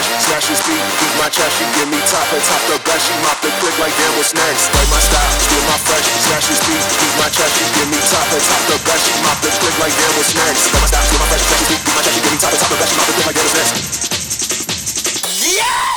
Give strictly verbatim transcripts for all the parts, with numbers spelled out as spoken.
fresh, snatch his beat, beat my chest, she give me top, her top the best, she mop the click like damn what's next. Play my style, steal my fresh, snatch his beat, beat my chest, she give me top, her top the best, she mop the click like damn what's next. Play my style, steal my fresh, snatch his beat, beat my chest, she give me top, her top the best, she mop the click like damn what's next. Yeah!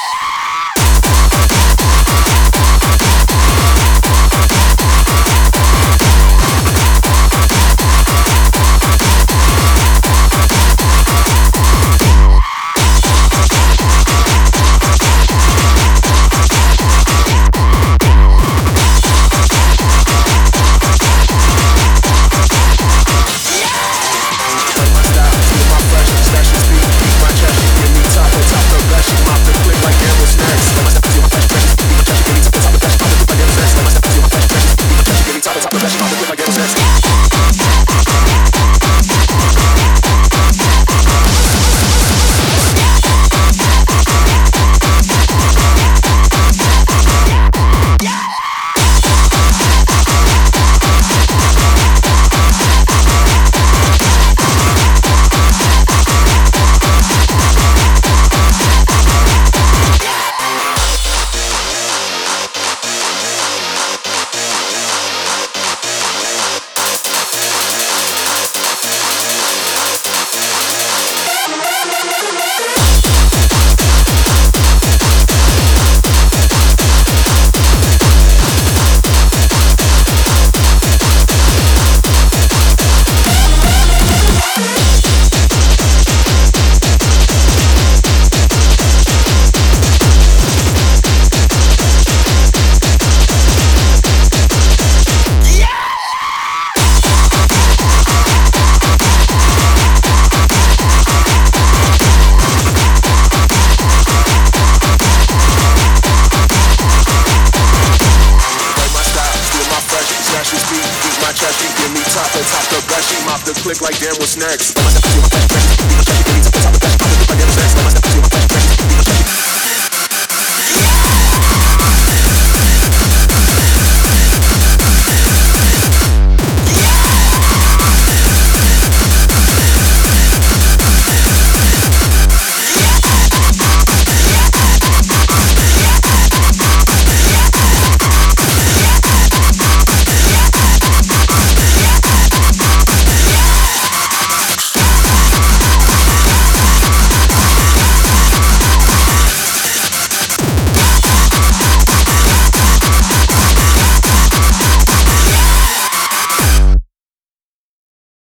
Click like damn what's next.